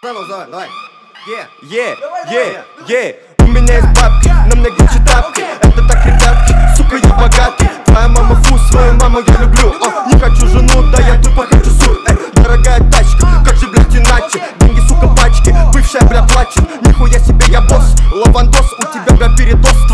Давай. У меня есть бабки, на мне Гуччи тапки. Это так, ребятки, сука, я богатый. Твоя мама фу, свою маму я люблю. Не хочу жену, да я тупо хочу сур. Дорогая тачка, как же, блядь, иначе? Деньги, сука, пачки, бывшая, бля, плачет. Нихуя себе, я босс, лавандос, у тебя, бля, передоз.